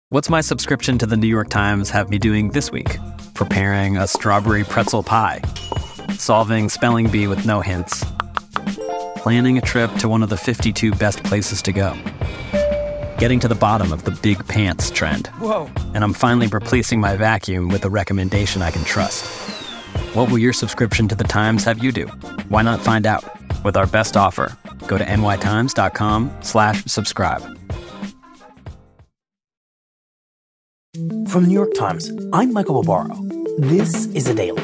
What's my subscription to the New York Times have me doing this week? Preparing a strawberry pretzel pie, solving spelling bee with no hints, planning a trip to one of the 52 best places to go, getting to the bottom of the big pants trend. Whoa. And I'm finally replacing my vacuum with a recommendation I can trust. What will your subscription to the Times have you do? Why not find out with our best offer? Go to nytimes.com/subscribe. From the New York Times, I'm Michael Barbaro. This is A Daily.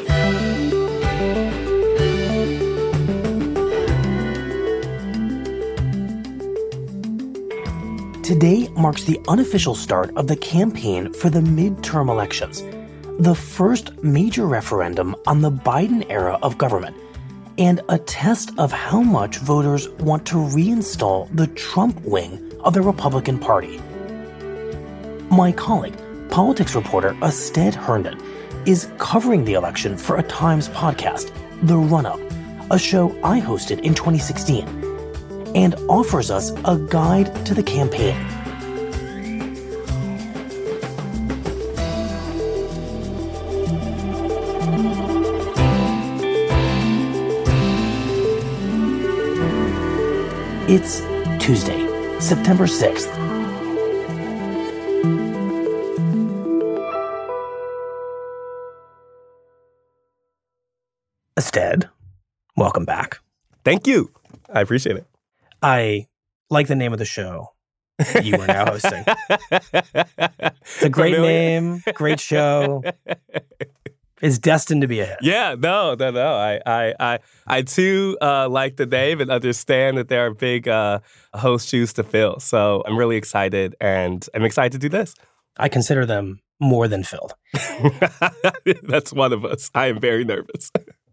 Today marks the unofficial start of the campaign for the midterm elections, the first major referendum on the Biden era of government, and a test of how much voters want to reinstall the Trump wing of the Republican Party. My colleague, politics reporter Asted Herndon, is covering the election for a Times podcast, The Run-Up, a show I hosted in 2016, and offers us a guide to the campaign. It's Tuesday, September 6th. Asted, welcome back. Thank you. I appreciate it. I like the name of the show you are now hosting. It's a great name, great show. It's destined to be a hit. Yeah, no. I too like the name and understand that there are big host shoes to fill. So I'm really excited, and I'm excited to do this. I consider them more than filled. That's one of us. I am very nervous.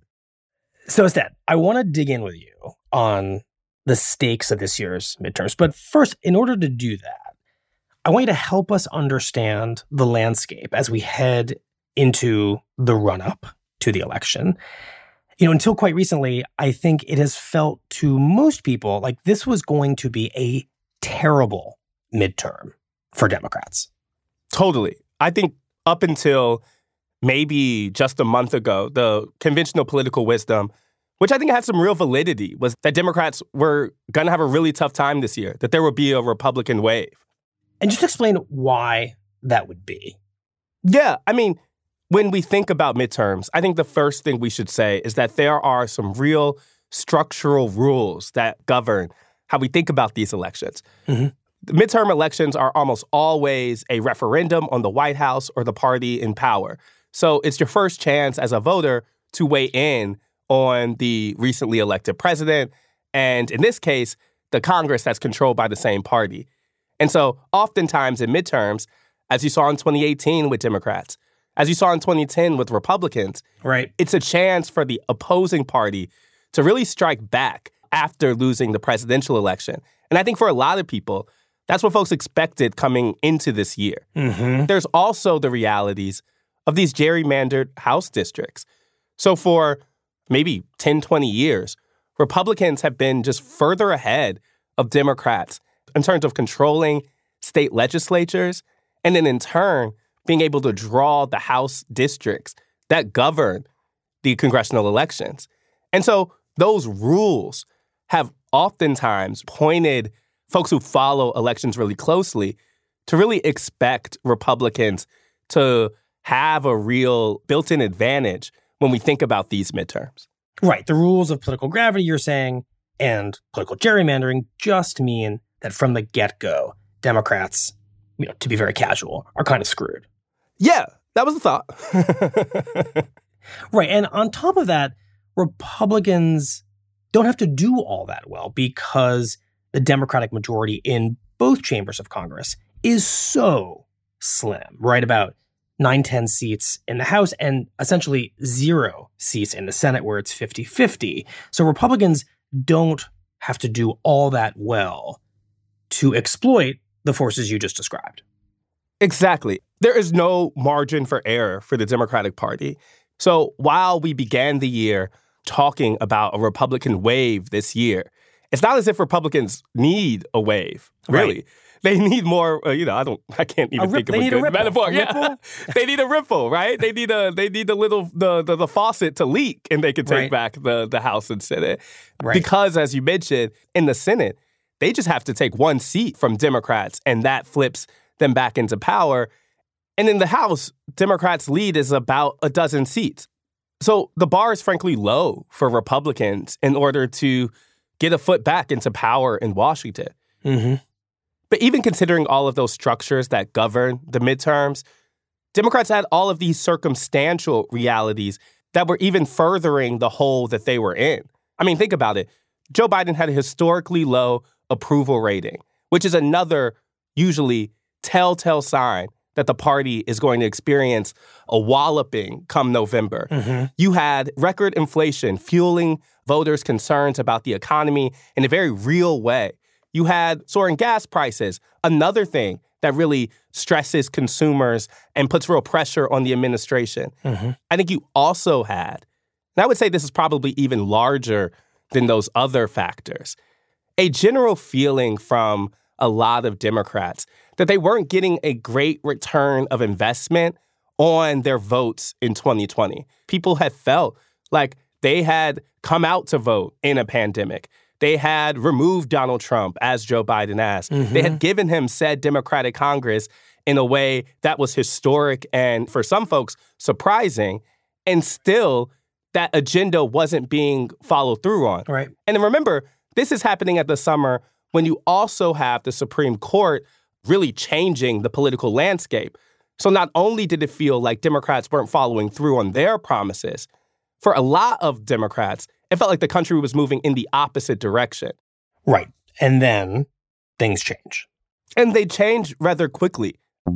So, Asted, I want to dig in with you on the stakes of this year's midterms. But first, in order to do that, I want you to help us understand the landscape as we head into the run-up to the election. You know, until quite recently, I think it has felt to most people like this was going to be a terrible midterm for Democrats. Totally. I think up until maybe just a month ago, the conventional political wisdom, which I think had some real validity, was that Democrats were going to have a really tough time this year, that there would be a Republican wave. And just explain why that would be. Yeah, I mean, when we think about midterms, I think the first thing we should say is that there are some real structural rules that govern how we think about these elections. Mm-hmm. The midterm elections are almost always a referendum on the White House or the party in power. So it's your first chance as a voter to weigh in on the recently elected president, and in this case, the Congress that's controlled by the same party. And so oftentimes in midterms, as you saw in 2018 with Democrats, as you saw in 2010 with Republicans, right, it's a chance for the opposing party to really strike back after losing the presidential election. And I think for a lot of people, that's what folks expected coming into this year. Mm-hmm. There's also the realities of these gerrymandered House districts. So for maybe 10, 20 years, Republicans have been just further ahead of Democrats in terms of controlling state legislatures and then in turn being able to draw the House districts that govern the congressional elections. And so those rules have oftentimes pointed folks who follow elections really closely to really expect Republicans to have a real built-in advantage when we think about these midterms. Right. The rules of political gravity, you're saying, and political gerrymandering just mean that from the get-go, Democrats, to be very casual, are kind of screwed. Yeah, that was the thought. Right. And on top of that, Republicans don't have to do all that well because the Democratic majority in both chambers of Congress is so slim, right? About 9-10 seats in the House and essentially 0 seats in the Senate where it's 50-50. So Republicans don't have to do all that well to exploit the forces you just described. Exactly. There is no margin for error for the Democratic Party. So while we began the year talking about a Republican wave this year, it's not as if Republicans need a wave, really. Right. They need more, I can't even think of a good metaphor. Yeah. They need a ripple, right? They need the faucet to leak, and they can take back the House and Senate. Right. Because, as you mentioned, in the Senate, they just have to take one seat from Democrats, and that flips them back into power. And in the House, Democrats' lead is about a dozen seats. So the bar is frankly low for Republicans in order to get a foot back into power in Washington. Mm-hmm. But even considering all of those structures that govern the midterms, Democrats had all of these circumstantial realities that were even furthering the hole that they were in. I mean, think about it. Joe Biden had a historically low approval rating, which is another usually telltale sign that the party is going to experience a walloping come November. Mm-hmm. You had record inflation fueling voters' concerns about the economy in a very real way. You had soaring gas prices, another thing that really stresses consumers and puts real pressure on the administration. Mm-hmm. I think you also had, and I would say this is probably even larger than those other factors, a general feeling from a lot of Democrats that they weren't getting a great return of investment on their votes in 2020. People had felt like they had come out to vote in a pandemic. They had removed Donald Trump, as Joe Biden asked. Mm-hmm. They had given him said Democratic Congress in a way that was historic and, for some folks, surprising. And still, that agenda wasn't being followed through on. Right. And remember, this is happening at the summer when you also have the Supreme Court really changing the political landscape. So not only did it feel like Democrats weren't following through on their promises, for a lot of Democrats, it felt like the country was moving in the opposite direction. Right. And then things change. And they change rather quickly.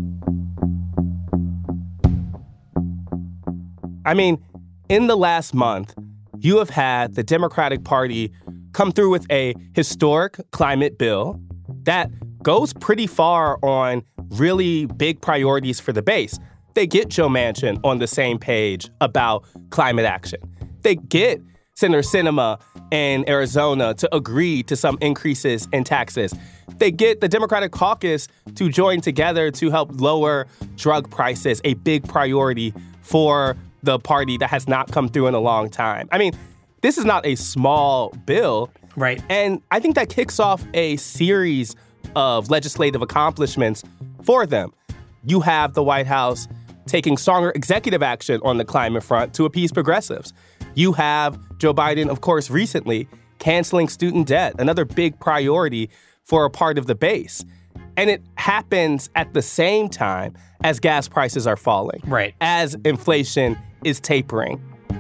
I mean, in the last month, you have had the Democratic Party come through with a historic climate bill that goes pretty far on really big priorities for the base. They get Joe Manchin on the same page about climate action. They get Senator Sinema in Arizona to agree to some increases in taxes. They get the Democratic caucus to join together to help lower drug prices, a big priority for the party that has not come through in a long time. I mean, this is not a small bill. Right. And I think that kicks off a series of legislative accomplishments for them. You have the White House taking stronger executive action on the climate front to appease progressives. You have Joe Biden, of course, recently canceling student debt, another big priority for a part of the base. And it happens at the same time as gas prices are falling. Right. As inflation is tapering.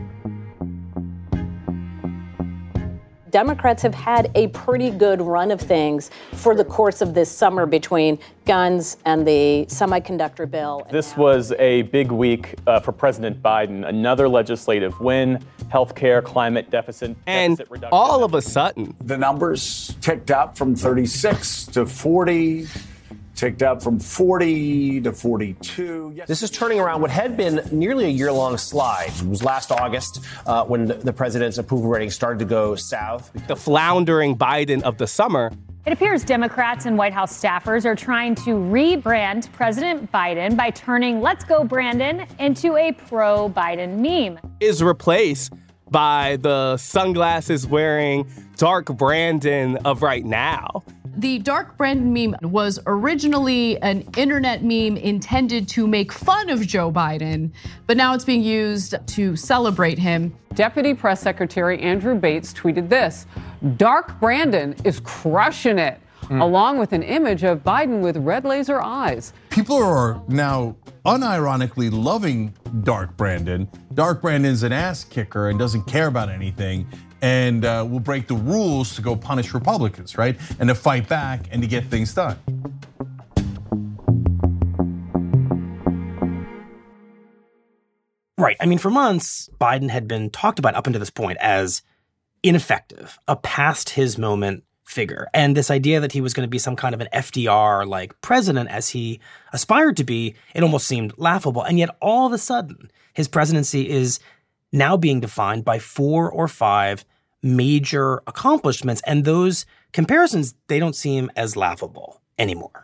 Democrats have had a pretty good run of things for the course of this summer between guns and the semiconductor bill. This was a big week for President Biden. Another legislative win, healthcare, climate deficit reduction. All of a sudden, the numbers ticked up from 36 to 40. Ticked up from 40 to 42. Yes. This is turning around what had been nearly a year-long slide. It was last August when the president's approval rating started to go south. The floundering Biden of the summer. It appears Democrats and White House staffers are trying to rebrand President Biden by turning "Let's Go Brandon" into a pro-Biden meme. Is replaced by the sunglasses-wearing dark Brandon of right now. The Dark Brandon meme was originally an internet meme intended to make fun of Joe Biden, but now it's being used to celebrate him. Deputy Press Secretary Andrew Bates tweeted this: "Dark Brandon is crushing it," along with an image of Biden with red laser eyes. People are now unironically loving Dark Brandon. Dark Brandon's an ass kicker and doesn't care about anything, and will break the rules to go punish Republicans, right? And to fight back and to get things done. Right. I mean, for months, Biden had been talked about up until this point as ineffective, a past his moment figure. And this idea that he was going to be some kind of an FDR-like president as he aspired to be, it almost seemed laughable. And yet all of a sudden, his presidency is now being defined by 4 or 5 major accomplishments. And those comparisons, they don't seem as laughable anymore.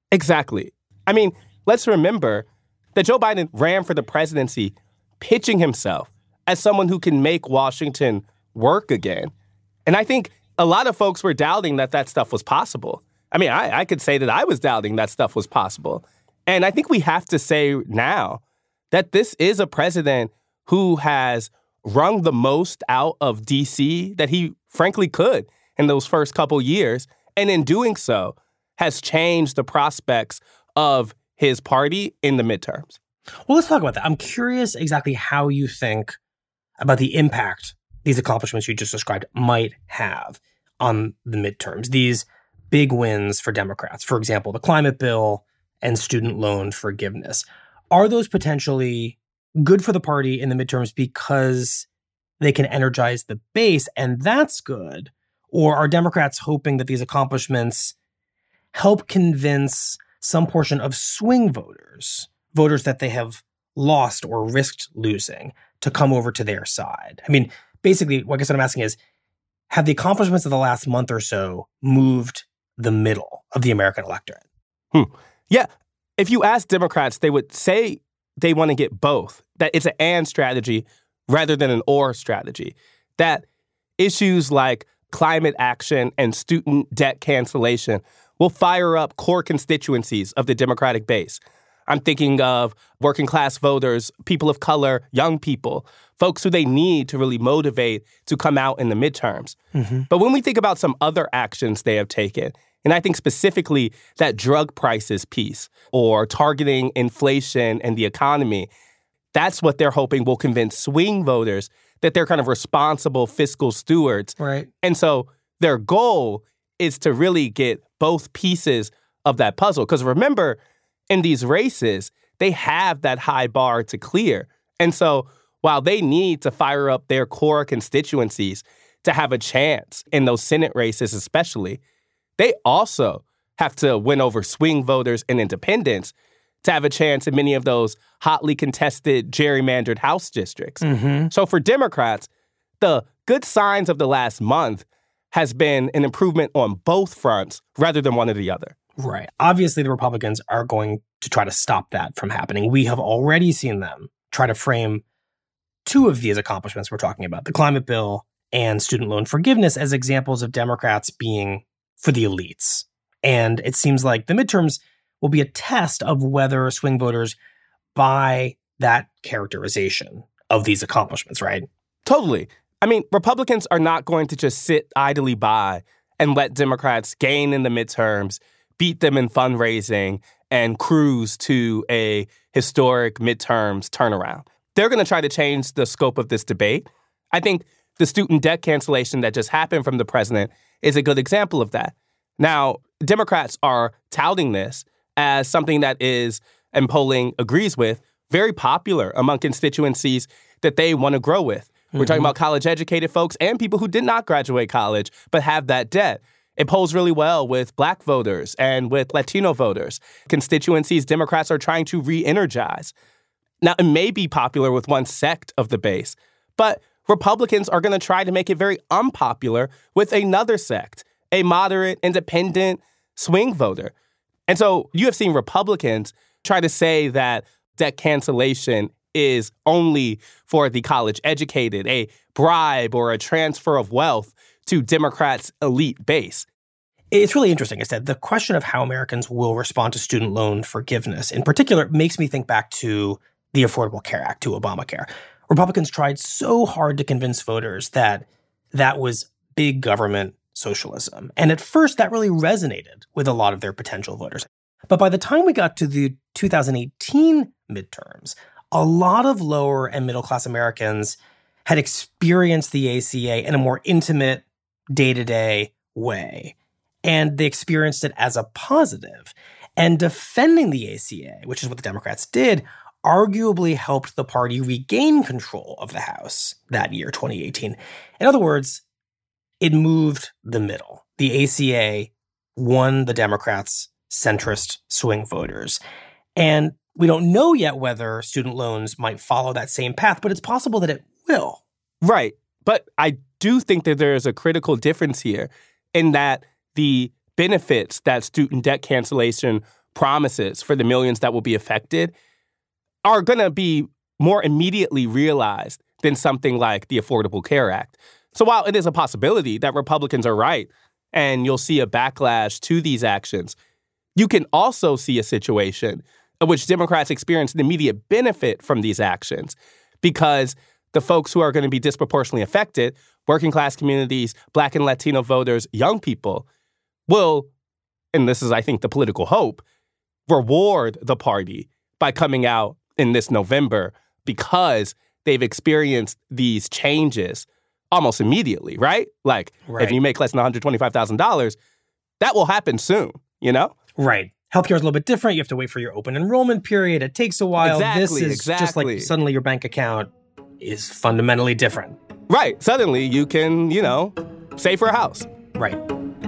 Exactly. I mean, let's remember that Joe Biden ran for the presidency pitching himself as someone who can make Washington work again. And I think a lot of folks were doubting that that stuff was possible. I mean, I could say that I was doubting that stuff was possible. And I think we have to say now that this is a president who has wrung the most out of D.C. that he frankly could in those first couple years. And in doing so, has changed the prospects of his party in the midterms. Well, let's talk about that. I'm curious exactly how you think about the impact these accomplishments you just described might have on the midterms, these big wins for Democrats. For example, the climate bill and student loan forgiveness. Are those potentially good for the party in the midterms because they can energize the base and that's good? Or are Democrats hoping that these accomplishments help convince some portion of swing voters that they have lost or risked losing, to come over to their side? I mean, basically, I guess what I'm asking is, have the accomplishments of the last month or so moved the middle of the American electorate? Yeah. If you ask Democrats, they would say they want to get both, that it's an and strategy rather than an or strategy, that issues like climate action and student debt cancellation will fire up core constituencies of the Democratic base. I'm thinking of working class voters, people of color, young people, folks who they need to really motivate to come out in the midterms. Mm-hmm. But when we think about some other actions they have taken, and I think specifically that drug prices piece or targeting inflation and the economy, that's what they're hoping will convince swing voters that they're kind of responsible fiscal stewards. Right. And so their goal is to really get both pieces of that puzzle. Because remember, in these races, they have that high bar to clear. And so while they need to fire up their core constituencies to have a chance in those Senate races especially, they also have to win over swing voters and independents to have a chance in many of those hotly contested gerrymandered House districts. Mm-hmm. So for Democrats, the good signs of the last month has been an improvement on both fronts rather than one or the other. Right. Obviously, the Republicans are going to try to stop that from happening. We have already seen them try to frame two of these accomplishments we're talking about, the climate bill and student loan forgiveness, as examples of Democrats being for the elites. And it seems like the midterms will be a test of whether swing voters buy that characterization of these accomplishments, right? Totally. I mean, Republicans are not going to just sit idly by and let Democrats gain in the midterms, beat them in fundraising, and cruise to a historic midterms turnaround. They're going to try to change the scope of this debate. I think the student debt cancellation that just happened from the president is a good example of that. Now, Democrats are touting this as something that is, and polling agrees with, very popular among constituencies that they want to grow with. We're talking about college-educated folks and people who did not graduate college but have that debt. It polls really well with Black voters and with Latino voters, constituencies Democrats are trying to re-energize. Now, it may be popular with one sect of the base, but Republicans are going to try to make it very unpopular with another sect, a moderate, independent swing voter. And so you have seen Republicans try to say that debt cancellation is only for the college-educated, a bribe or a transfer of wealth to Democrats' elite base. It's really interesting. I said the question of how Americans will respond to student loan forgiveness in particular makes me think back to the Affordable Care Act, to Obamacare. Republicans tried so hard to convince voters that that was big government socialism. And at first, that really resonated with a lot of their potential voters. But by the time we got to the 2018 midterms, a lot of lower and middle class Americans had experienced the ACA in a more intimate, day-to-day way. And they experienced it as a positive. And defending the ACA, which is what the Democrats did, arguably helped the party regain control of the House that year, 2018. In other words, it moved the middle. The ACA won the Democrats' centrist swing voters. And we don't know yet whether student loans might follow that same path, but it's possible that it will. Right. But I do think that there is a critical difference here in that the benefits that student debt cancellation promises for the millions that will be affected are going to be more immediately realized than something like the Affordable Care Act. So while it is a possibility that Republicans are right and you'll see a backlash to these actions, you can also see a situation in which Democrats experience an immediate benefit from these actions because the folks who are going to be disproportionately affected, working class communities, Black and Latino voters, young people, will, and this is, I think, the political hope, reward the party by coming out in this November because they've experienced these changes almost immediately, right? Like, if you make less than $125,000, that will happen soon, you know? Right. Healthcare is a little bit different. You have to wait for your open enrollment period. It takes a while. This is just like suddenly your bank account is fundamentally different. Right. Suddenly you can, save for a house. Right.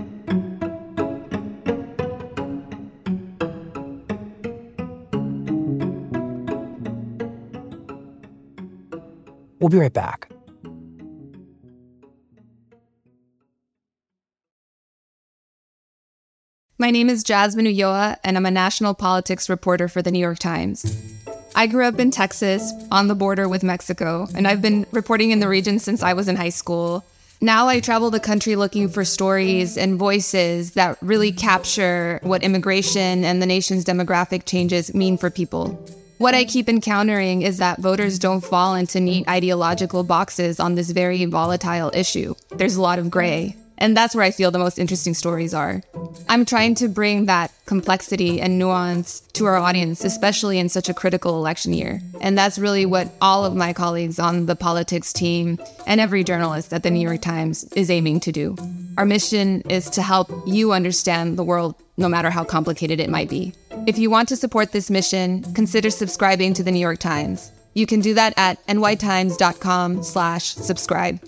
We'll be right back. My name is Jasmine Ulloa, and I'm a national politics reporter for The New York Times. I grew up in Texas, on the border with Mexico, and I've been reporting in the region since I was in high school. Now I travel the country looking for stories and voices that really capture what immigration and the nation's demographic changes mean for people. What I keep encountering is that voters don't fall into neat ideological boxes on this very volatile issue. There's a lot of gray. And that's where I feel the most interesting stories are. I'm trying to bring that complexity and nuance to our audience, especially in such a critical election year. And that's really what all of my colleagues on the politics team and every journalist at the New York Times is aiming to do. Our mission is to help you understand the world, no matter how complicated it might be. If you want to support this mission, consider subscribing to the New York Times. You can do that at nytimes.com/subscribe.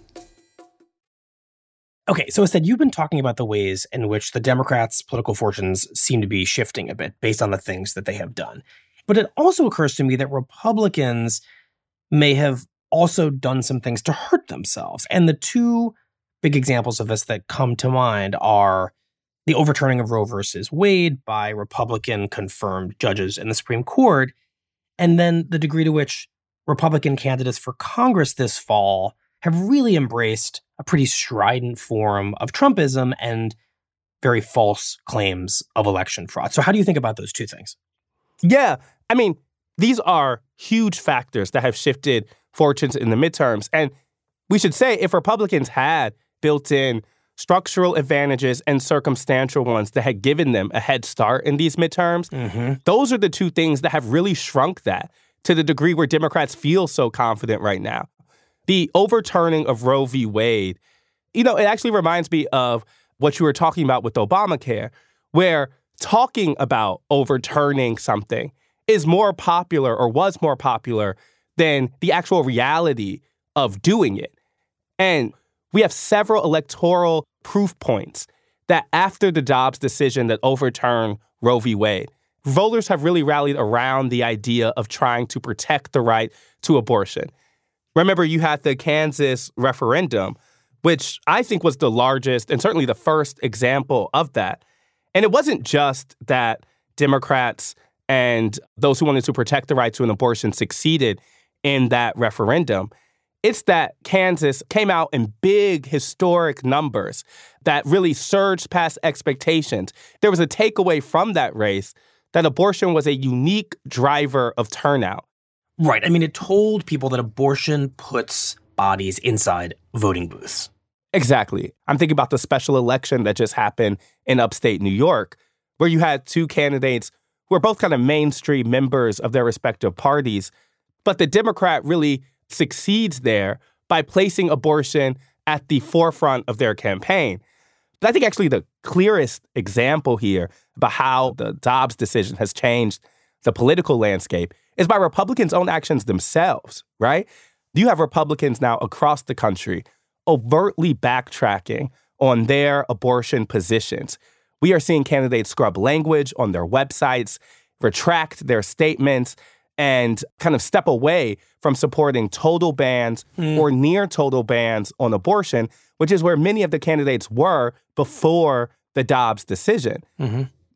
Okay, so instead, you've been talking about the ways in which the Democrats' political fortunes seem to be shifting a bit based on the things that they have done. But it also occurs to me that Republicans may have also done some things to hurt themselves. And the two big examples of this that come to mind are the overturning of Roe versus Wade by Republican-confirmed judges in the Supreme Court, and then the degree to which Republican candidates for Congress this fall have really embraced a pretty strident form of Trumpism and very false claims of election fraud. So how do you think about those two things? Yeah, I mean, these are huge factors that have shifted fortunes in the midterms. And we should say if Republicans had built in structural advantages and circumstantial ones that had given them a head start in these midterms, those are the two things that have really shrunk that to the degree where Democrats feel so confident right now. The overturning of Roe v. Wade, it actually reminds me of what you were talking about with Obamacare, where talking about overturning something is more popular or was more popular than the actual reality of doing it. And we have several electoral proof points that after the Dobbs decision that overturned Roe v. Wade, voters have really rallied around the idea of trying to protect the right to abortion. Remember, you had the Kansas referendum, which I think was the largest and certainly the first example of that. And it wasn't just that Democrats and those who wanted to protect the right to an abortion succeeded in that referendum. It's that Kansas came out in big historic numbers that really surged past expectations. There was a takeaway from that race that abortion was a unique driver of turnout. Right. I mean, it told people that abortion puts bodies inside voting booths. Exactly. I'm thinking about the special election that just happened in upstate New York, where you had two candidates who were both kind of mainstream members of their respective parties. But the Democrat really succeeds there by placing abortion at the forefront of their campaign. But I think actually the clearest example here about how the Dobbs decision has changed the political landscape is by Republicans' own actions themselves, right? You have Republicans now across the country overtly backtracking on their abortion positions. We are seeing candidates scrub language on their websites, retract their statements, and kind of step away from supporting total bans or near total bans on abortion, which is where many of the candidates were before the Dobbs decision.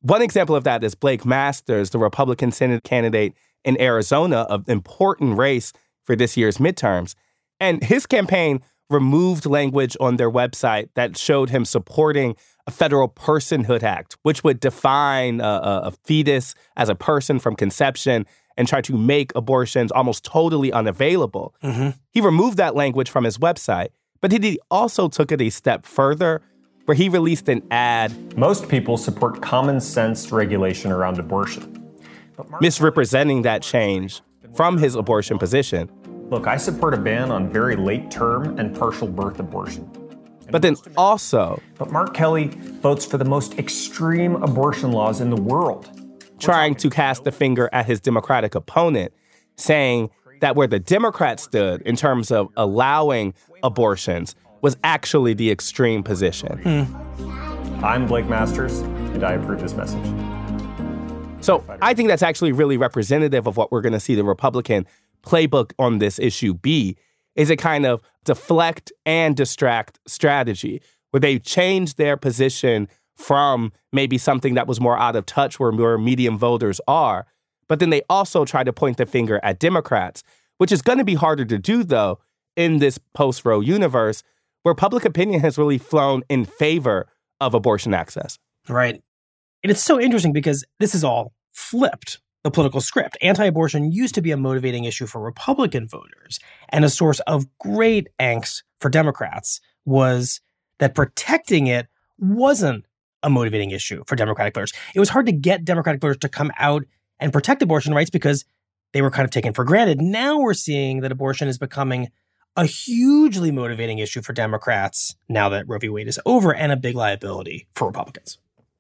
One example of that is Blake Masters, the Republican Senate candidate in Arizona, an important race for this year's midterms. And his campaign removed language on their website that showed him supporting a federal personhood act, which would define a fetus as a person from conception and try to make abortions almost totally unavailable. He removed that language from his website, but he also took it a step further, where he released an ad. Most people support common sense regulation around abortion, misrepresenting that change from his abortion position. Look, I support a ban on very late term and partial birth abortion. But then also, But Mark Kelly votes for the most extreme abortion laws in the world, trying to cast the finger at his Democratic opponent, saying that where the Democrats stood in terms of allowing abortions was actually the extreme position. I'm Blake Masters, and I approve this message. So I think that's actually really representative of what we're going to see the Republican playbook on this issue be, is a kind of deflect and distract strategy, where they change their position from maybe something that was more out of touch where medium voters are, but then they also try to point the finger at Democrats, which is going to be harder to do, though, in this post-Roe universe, where public opinion has really flown in favor of abortion access. Right. And it's so interesting because this is all flipped, the political script. Anti-abortion used to be a motivating issue for Republican voters, and a source of great angst for Democrats was that protecting it wasn't a motivating issue for Democratic voters. It was hard to get Democratic voters to come out and protect abortion rights because they were kind of taken for granted. Now we're seeing that abortion is becoming a hugely motivating issue for Democrats now that Roe v. Wade is over, and a big liability for Republicans.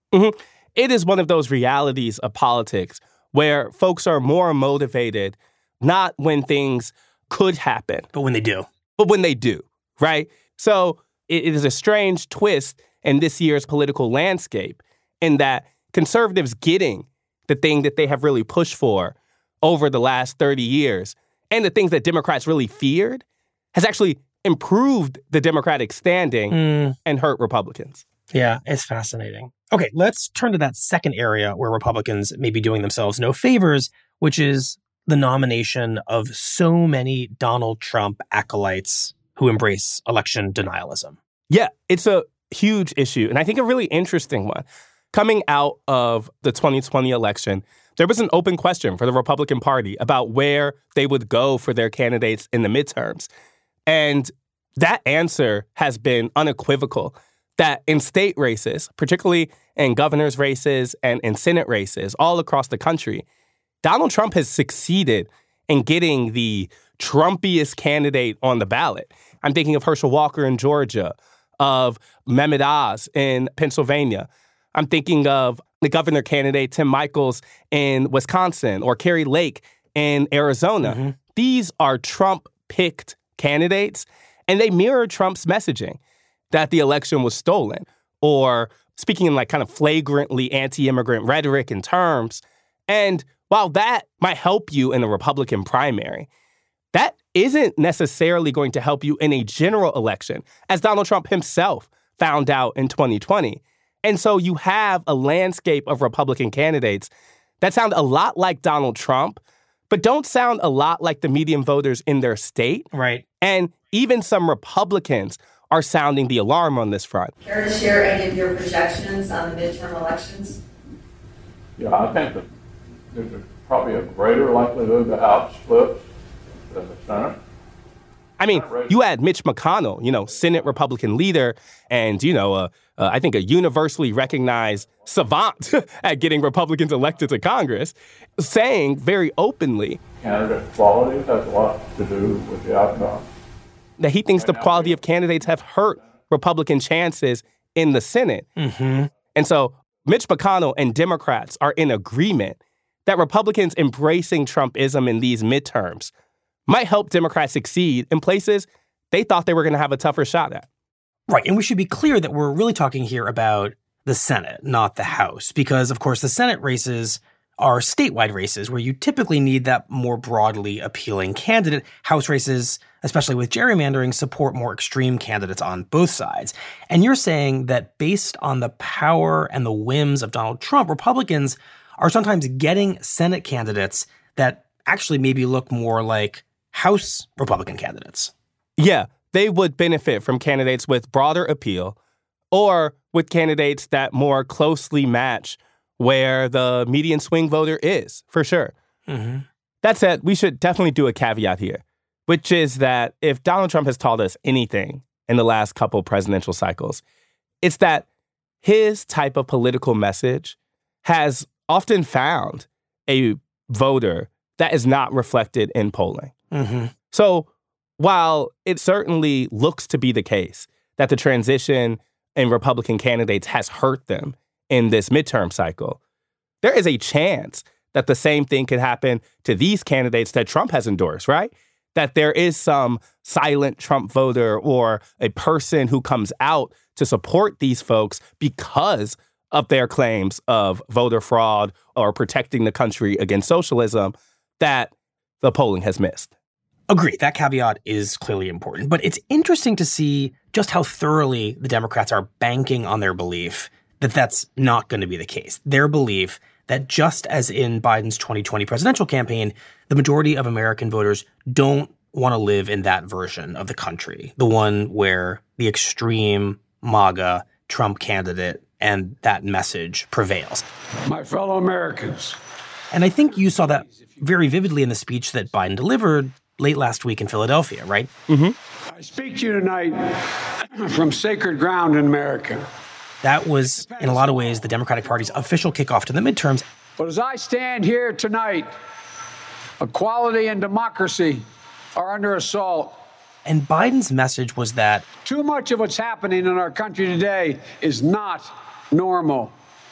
It is one of those realities of politics where folks are more motivated not when things could happen, but when they do. But when they do, right? So it is a strange twist in this year's political landscape in that conservatives getting the thing that they have really pushed for over the last 30 years and the things that Democrats really feared has actually improved the Democratic standing and hurt Republicans. Yeah, it's fascinating. Okay, let's turn to that second area where Republicans may be doing themselves no favors, which is the nomination of so many Donald Trump acolytes who embrace election denialism. Yeah, it's a huge issue, and I think a really interesting one. Coming out of the 2020 election, there was an open question for the Republican Party about where they would go for their candidates in the midterms. And that answer has been unequivocal, that in state races, particularly in governor's races and in Senate races all across the country, Donald Trump has succeeded in getting the Trumpiest candidate on the ballot. I'm thinking of Herschel Walker in Georgia, of Mehmet Oz in Pennsylvania. I'm thinking of the governor candidate, Tim Michels, in Wisconsin, or Kari Lake in Arizona. These are Trump-picked candidates, and they mirror Trump's messaging that the election was stolen, or speaking in like kind of flagrantly anti-immigrant rhetoric and terms. And while that might help you in a Republican primary, that isn't necessarily going to help you in a general election, as Donald Trump himself found out in 2020. And so you have a landscape of Republican candidates that sound a lot like Donald Trump, but don't sound a lot like the median voters in their state. Right. And even some Republicans are sounding the alarm on this front. Care to share any of your projections on the midterm elections? Yeah, I think that there's probably a greater likelihood the House splits than the Senate. I mean, you add Mitch McConnell, Senate Republican leader, and, I think a universally recognized savant at getting Republicans elected to Congress, saying very openly candidate quality has a lot to do with the outcome. That he thinks the quality of candidates have hurt Republican chances in the Senate. And so Mitch McConnell and Democrats are in agreement that Republicans embracing Trumpism in these midterms might help Democrats succeed in places they thought they were going to have a tougher shot at. Right. And we should be clear that we're really talking here about the Senate, not the House, because, of course, the Senate races are statewide races where you typically need that more broadly appealing candidate. House races, especially with gerrymandering, support more extreme candidates on both sides. And you're saying that based on the power and the whims of Donald Trump, Republicans are sometimes getting Senate candidates that actually maybe look more like House Republican candidates. Yeah, they would benefit from candidates with broader appeal or with candidates that more closely match where the median swing voter is, for sure. Mm-hmm. That said, we should definitely do a caveat here, which is that if Donald Trump has taught us anything in the last couple presidential cycles, it's that his type of political message has often found a voter that is not reflected in polling. Mm-hmm. So while it certainly looks to be the case that the transition in Republican candidates has hurt them in this midterm cycle, there is a chance that the same thing could happen to these candidates that Trump has endorsed, right? That there is some silent Trump voter or a person who comes out to support these folks because of their claims of voter fraud or protecting the country against socialism that the polling has missed. Agree. That caveat is clearly important. But it's interesting to see just how thoroughly the Democrats are banking on their belief that that's not going to be the case. Their belief that just as in Biden's 2020 presidential campaign, the majority of American voters don't want to live in that version of the country, the one where the extreme MAGA Trump candidate and that message prevails. My fellow Americans. And I think you saw that very vividly in the speech that Biden delivered late last week in Philadelphia, right? Mm-hmm. I speak to you tonight from sacred ground in America. That was, in a lot of ways, the Democratic Party's official kickoff to the midterms. But as I stand here tonight, equality and democracy are under assault. And Biden's message was that too much of what's happening in our country today is not normal.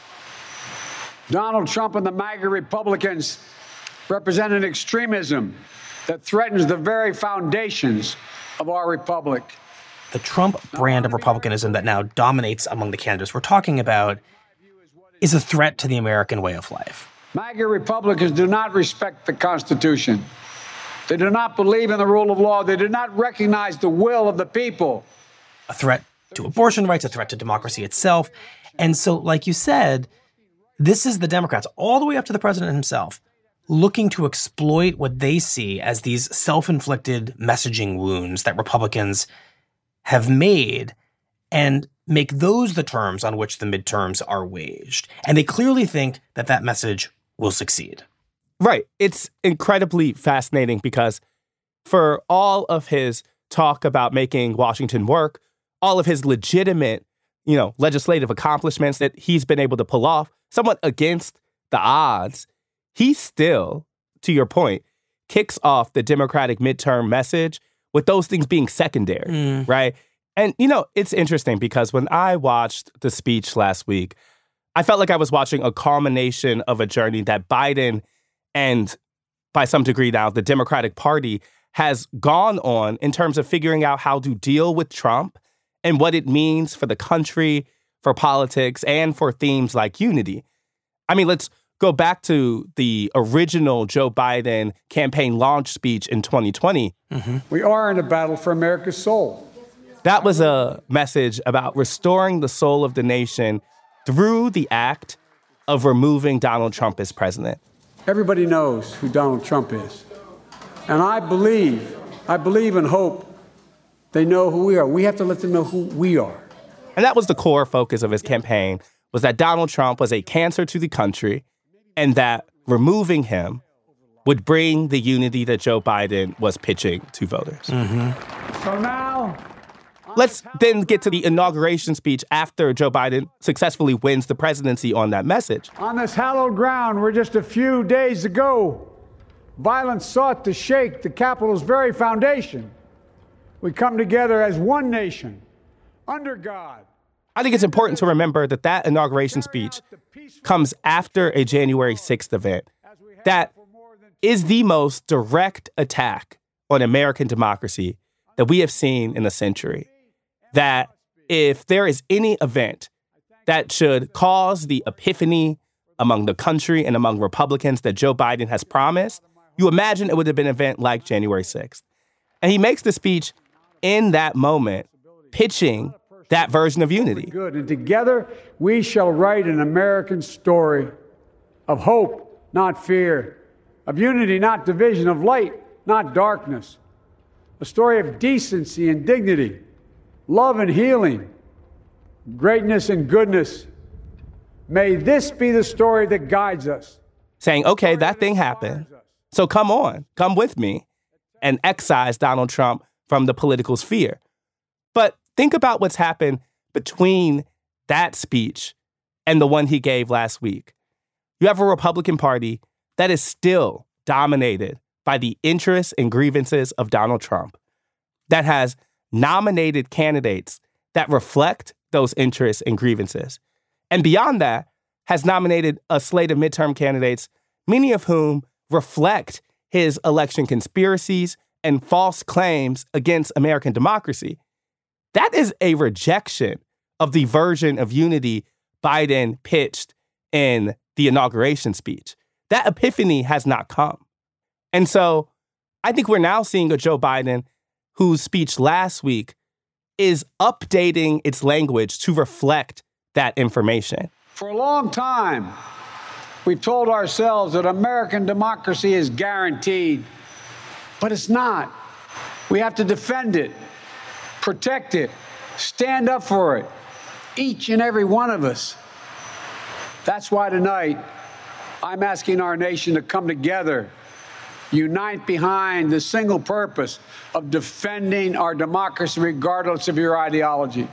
Donald Trump and the MAGA Republicans represent an extremism that threatens the very foundations of our republic. The Trump brand of republicanism that now dominates among the candidates we're talking about is a threat to the American way of life. MAGA Republicans do not respect the Constitution. They do not believe in the rule of law. They do not recognize the will of the people. A threat to abortion rights, a threat to democracy itself. And so, like you said, this is the Democrats, all the way up to the president himself, looking to exploit what they see as these self-inflicted messaging wounds that Republicans have made and make those the terms on which the midterms are waged. And they clearly think that that message will succeed. Right. It's incredibly fascinating because for all of his talk about making Washington work, all of his legitimate, legislative accomplishments that he's been able to pull off, somewhat against the odds, he still, to your point, kicks off the Democratic midterm message with those things being secondary, right? And, it's interesting because when I watched the speech last week, I felt like I was watching a culmination of a journey that Biden and, by some degree now, the Democratic Party has gone on in terms of figuring out how to deal with Trump and what it means for the country, for politics, and for themes like unity. I mean, let's go back to the original Joe Biden campaign launch speech in 2020. Mm-hmm. We are in a battle for America's soul. That was a message about restoring the soul of the nation through the act of removing Donald Trump as president. Everybody knows who Donald Trump is. And I believe and hope they know who we are. We have to let them know who we are. And that was the core focus of his campaign, was that Donald Trump was a cancer to the country and that removing him would bring the unity that Joe Biden was pitching to voters. Mm-hmm. So now, let's then get to the inauguration speech after Joe Biden successfully wins the presidency on that message. On this hallowed ground where just a few days ago, violence sought to shake the Capitol's very foundation, we come together as one nation, under God. I think it's important to remember that that inauguration speech comes after a January 6th event that is the most direct attack on American democracy that we have seen in a century. That if there is any event that should cause the epiphany among the country and among Republicans that Joe Biden has promised, you imagine it would have been an event like January 6th. And he makes the speech in that moment, pitching that version of unity. Good. And together we shall write an American story of hope, not fear, of unity, not division, of light, not darkness, a story of decency and dignity, love and healing, greatness and goodness. May this be the story that guides us. Saying, okay, that thing happened, so come on, come with me, and excise Donald Trump from the political sphere. But think about what's happened between that speech and the one he gave last week. You have a Republican Party that is still dominated by the interests and grievances of Donald Trump, that has nominated candidates that reflect those interests and grievances. And beyond that, has nominated a slate of midterm candidates, many of whom reflect his election conspiracies and false claims against American democracy. That is a rejection of the version of unity Biden pitched in the inauguration speech. That epiphany has not come. And so I think we're now seeing a Joe Biden whose speech last week is updating its language to reflect that information. For a long time, we've told ourselves that American democracy is guaranteed, but it's not. We have to defend it, protect it, stand up for it, each and every one of us. That's why tonight I'm asking our nation to come together, unite behind the single purpose of defending our democracy regardless of your ideology.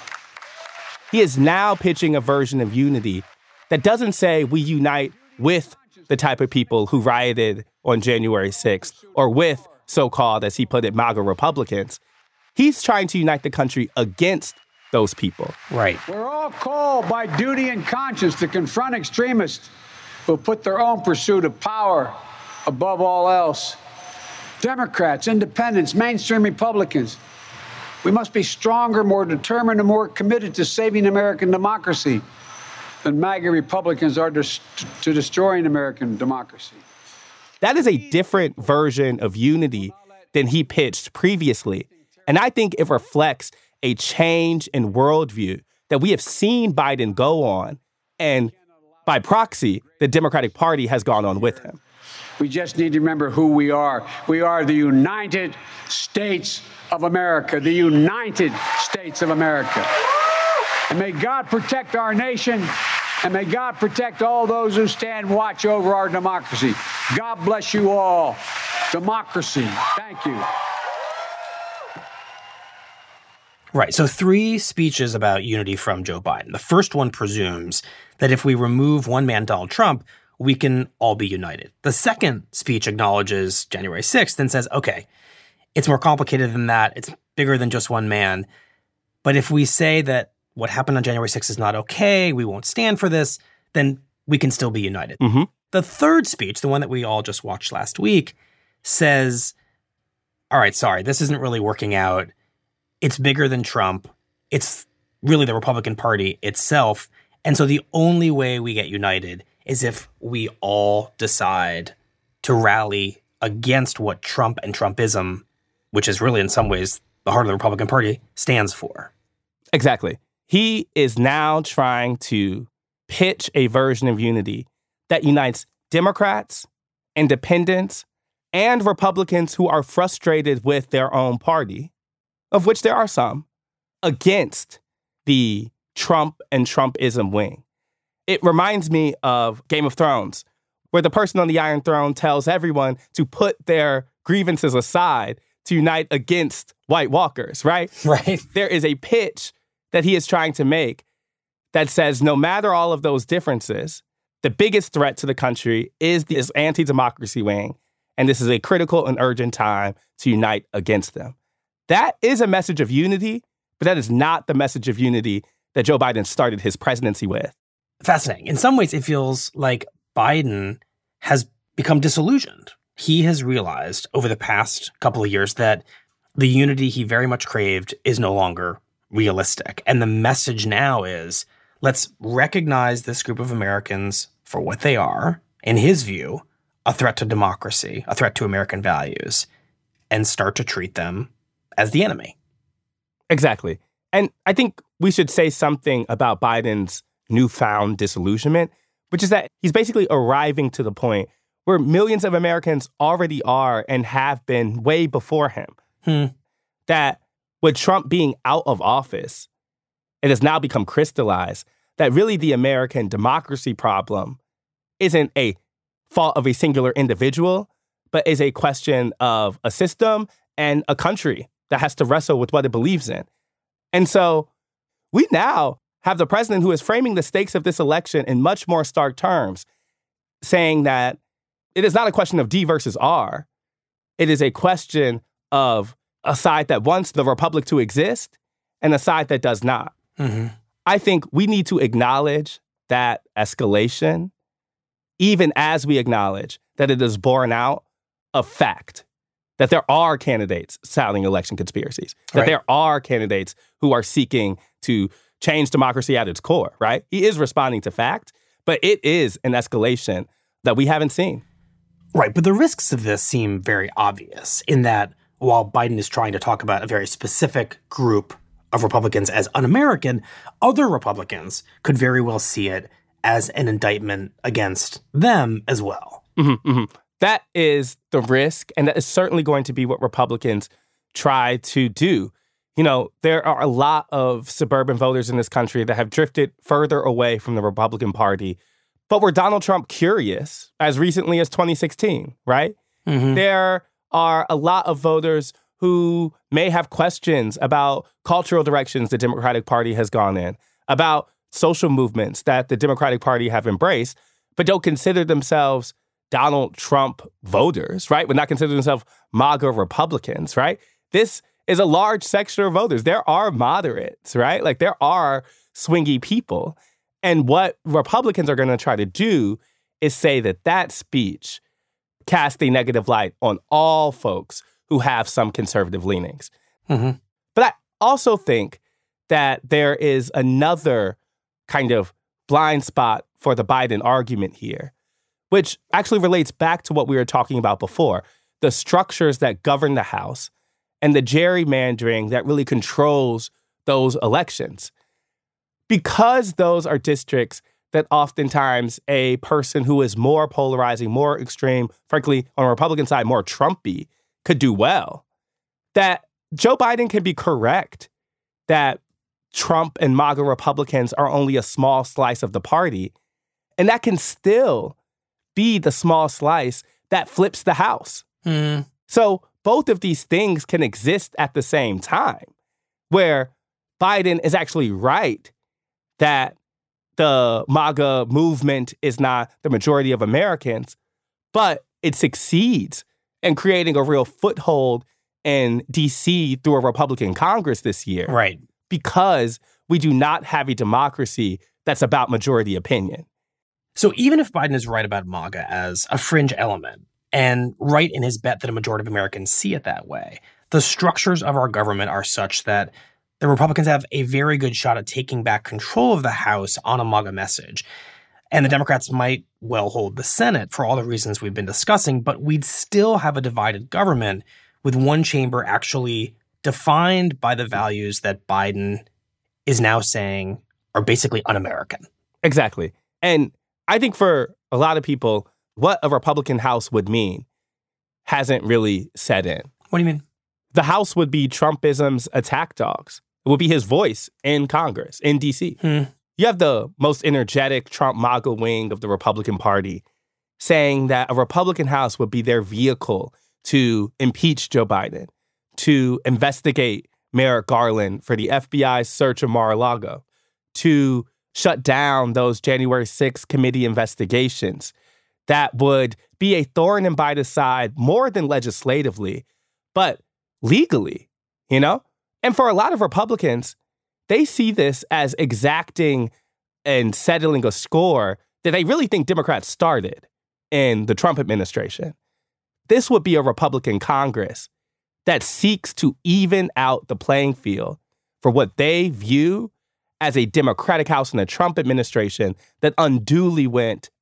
He is now pitching a version of unity that doesn't say we unite with the type of people who rioted on January 6th or with so-called, as he put it, MAGA Republicans. He's trying to unite the country against those people. Right. We're all called by duty and conscience to confront extremists who put their own pursuit of power above all else. Democrats, independents, mainstream Republicans. We must be stronger, more determined, and more committed to saving American democracy than MAGA Republicans are to destroying American democracy. That is a different version of unity than he pitched previously. And I think it reflects a change in worldview that we have seen Biden go on, and by proxy, the Democratic Party has gone on with him. We just need to remember who we are. We are the United States of America, the United States of America. And may God protect our nation, and may God protect all those who stand watch over our democracy. God bless you all. Democracy. Thank you. Right. So 3 speeches about unity from Joe Biden. The first one presumes that if we remove one man, Donald Trump, we can all be united. The second speech acknowledges January 6th and says, okay, it's more complicated than that. It's bigger than just one man. But if we say that what happened on January 6th is not okay, we won't stand for this, then we can still be united. Mm-hmm. The third speech, the one that we all just watched last week, says, all right, sorry, this isn't really working out. It's bigger than Trump. It's really the Republican Party itself. And so the only way we get united is if we all decide to rally against what Trump and Trumpism, which is really in some ways the heart of the Republican Party, stands for. Exactly. He is now trying to pitch a version of unity that unites Democrats, independents, and Republicans who are frustrated with their own party, of which there are some, against the Trump and Trumpism wing. It reminds me of Game of Thrones, where the person on the Iron Throne tells everyone to put their grievances aside to unite against White Walkers, right? Right. There is a pitch that he is trying to make that says no matter all of those differences, the biggest threat to the country is this anti-democracy wing, and this is a critical and urgent time to unite against them. That is a message of unity, but that is not the message of unity that Joe Biden started his presidency with. Fascinating. In some ways, it feels like Biden has become disillusioned. He has realized over the past couple of years that the unity he very much craved is no longer realistic. And the message now is, let's recognize this group of Americans for what they are, in his view, a threat to democracy, a threat to American values, and start to treat them as the enemy. Exactly. And I think we should say something about Biden's newfound disillusionment, which is that he's basically arriving to the point where millions of Americans already are and have been way before him. That with Trump being out of office, it has now become crystallized that really the American democracy problem isn't a fault of a singular individual, but is a question of a system and a country that has to wrestle with what it believes in. And so we now have the president who is framing the stakes of this election in much more stark terms, saying that it is not a question of D versus R. It is a question of a side that wants the republic to exist and a side that does not. I think we need to acknowledge that escalation, even as we acknowledge that it is borne out of fact, that there are candidates touting election conspiracies, that there are candidates who are seeking to change democracy at its core, right? He is responding to fact, but it is an escalation that we haven't seen. Right, but the risks of this seem very obvious in that while Biden is trying to talk about a very specific group of Republicans as un-American, other Republicans could very well see it as an indictment against them as well. That is the risk, and that is certainly going to be what Republicans try to do. You know, there are a lot of suburban voters in this country that have drifted further away from the Republican Party, but were Donald Trump curious as recently as 2016, right? There are a lot of voters who may have questions about cultural directions the Democratic Party has gone in, about social movements that the Democratic Party have embraced, but don't consider themselves Donald Trump voters, right? Would not consider themselves MAGA Republicans, right? This is a large section of voters. There are moderates, right? Like there are swingy people. And what Republicans are going to try to do is say that that speech casts a negative light on all folks who have some conservative leanings. But I also think that there is another kind of blind spot for the Biden argument here, which actually relates back to what we were talking about before, the structures that govern the House and the gerrymandering that really controls those elections. Because those are districts that oftentimes a person who is more polarizing, more extreme, frankly, on the Republican side, more Trumpy, could do well, that Joe Biden can be correct that Trump and MAGA Republicans are only a small slice of the party, and that can still be the small slice that flips the House. So both of these things can exist at the same time, where Biden is actually right that the MAGA movement is not the majority of Americans, but it succeeds in creating a real foothold in D.C. through a Republican Congress this year. Right. Because we do not have a democracy that's about majority opinion. So even if Biden is right about MAGA as a fringe element and right in his bet that a majority of Americans see it that way, the structures of our government are such that the Republicans have a very good shot at taking back control of the House on a MAGA message. And the Democrats might well hold the Senate for all the reasons we've been discussing, but we'd still have a divided government with one chamber actually defined by the values that Biden is now saying are basically un-American. Exactly. And I think for a lot of people, what a Republican House would mean hasn't really set in. What do you mean? The House would be Trumpism's attack dogs. It would be his voice in Congress, in D.C. You have the most energetic Trump MAGA wing of the Republican Party saying that a Republican House would be their vehicle to impeach Joe Biden, to investigate Merrick Garland for the FBI's search of Mar-a-Lago, to shut down those January 6th committee investigations that would be a thorn in Biden's side more than legislatively, but legally, you know? And for a lot of Republicans, they see this as exacting and settling a score that they really think Democrats started in the Trump administration. This would be a Republican Congress that seeks to even out the playing field for what they view as a Democratic House in the Trump administration that unduly went at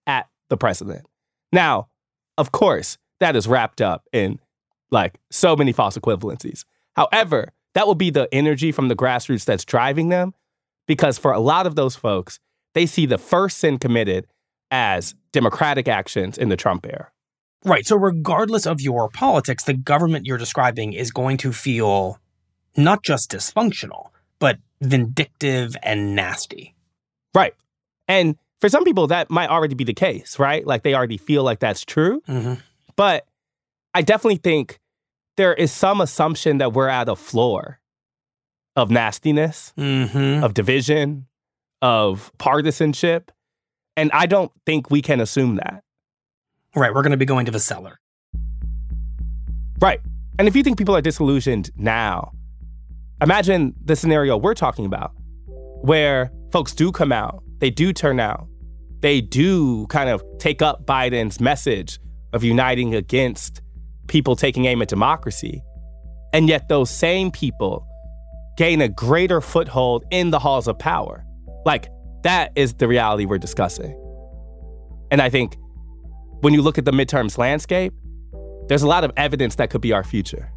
the president. Now, of course, that is wrapped up in like so many false equivalencies. However, that will be the energy from the grassroots that's driving them, because for a lot of those folks, they see the first sin committed as democratic actions in the Trump era. Right. So regardless of your politics, the government you're describing is going to feel not just dysfunctional, but vindictive and nasty. Right. And for some people, that might already be the case, right? Like they already feel like that's true. Mm-hmm. But I definitely think there is some assumption that we're at a floor of nastiness, of division, of partisanship. And I don't think we can assume that. Right. We're going to be going to the cellar. Right. And if you think people are disillusioned now, imagine the scenario we're talking about, where folks do come out, they do turn out, they do kind of take up Biden's message of uniting against people taking aim at democracy. And yet those same people gain a greater foothold in the halls of power. Like, that is the reality we're discussing. And I think when you look at the midterms landscape, there's a lot of evidence that could be our future.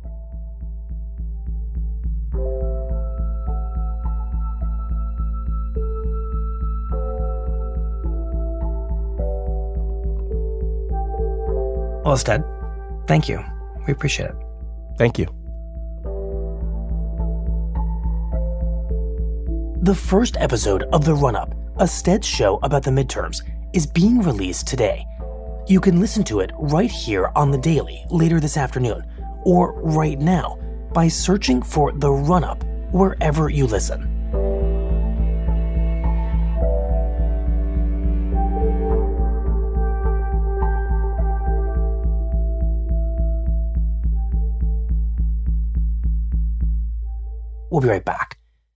Well, Stead, thank you. We appreciate it. Thank you. The first episode of The Run-Up, a Stead show about the midterms, is being released today. You can listen to it right here on The Daily later this afternoon, or right now by searching for The Run-Up wherever you listen. We'll be right back.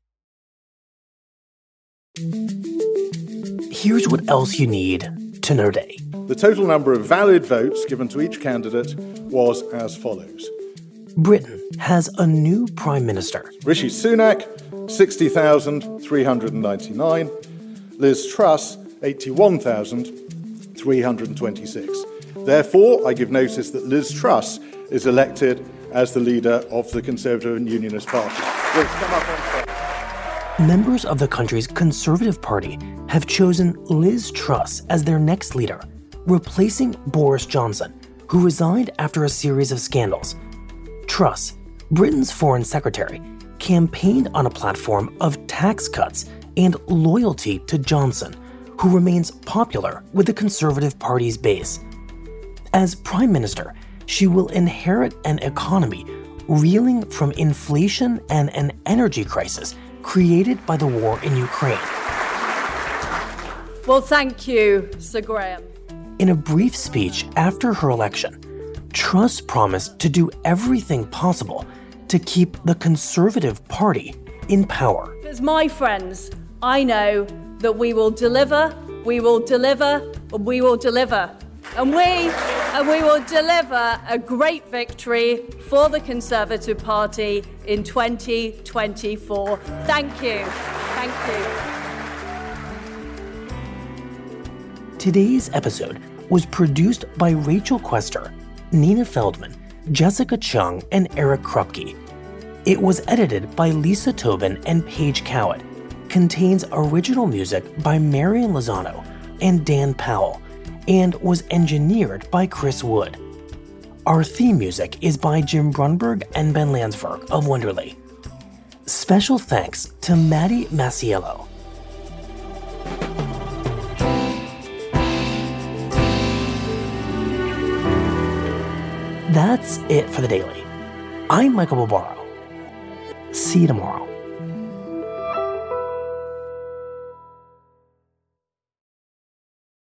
Here's what else you need to know today. The total number of valid votes given to each candidate was as follows. Britain has a new prime minister. Rishi Sunak, 60,399. Liz Truss, 81,326. Therefore, I give notice that Liz Truss is elected as the leader of the Conservative and Unionist Party. Liz, come up on stage. Members of the country's Conservative Party have chosen Liz Truss as their next leader, replacing Boris Johnson, who resigned after a series of scandals. Truss, Britain's foreign secretary, campaigned on a platform of tax cuts and loyalty to Johnson, who remains popular with the Conservative Party's base. As Prime Minister, she will inherit an economy reeling from inflation and an energy crisis created by the war in Ukraine. Well, thank you, Sir Graham. In a brief speech after her election, Truss promised to do everything possible to keep the Conservative Party in power. As my friends, I know that we will deliver, we will deliver, and we will deliver. And we will deliver a great victory for the Conservative Party in 2024. Thank you. Thank you. Today's episode was produced by Rachel Quester, Nina Feldman, Jessica Chung, and Eric Krupke. It was edited by Lisa Tobin and Paige Cowett, contains original music by Marian Lozano and Dan Powell, and was engineered by Chris Wood. Our theme music is by Jim Brunberg and Ben Landsberg of Wonderly. Special thanks to Maddie Masiello. That's it for The Daily. I'm Michael Barbaro. See you tomorrow.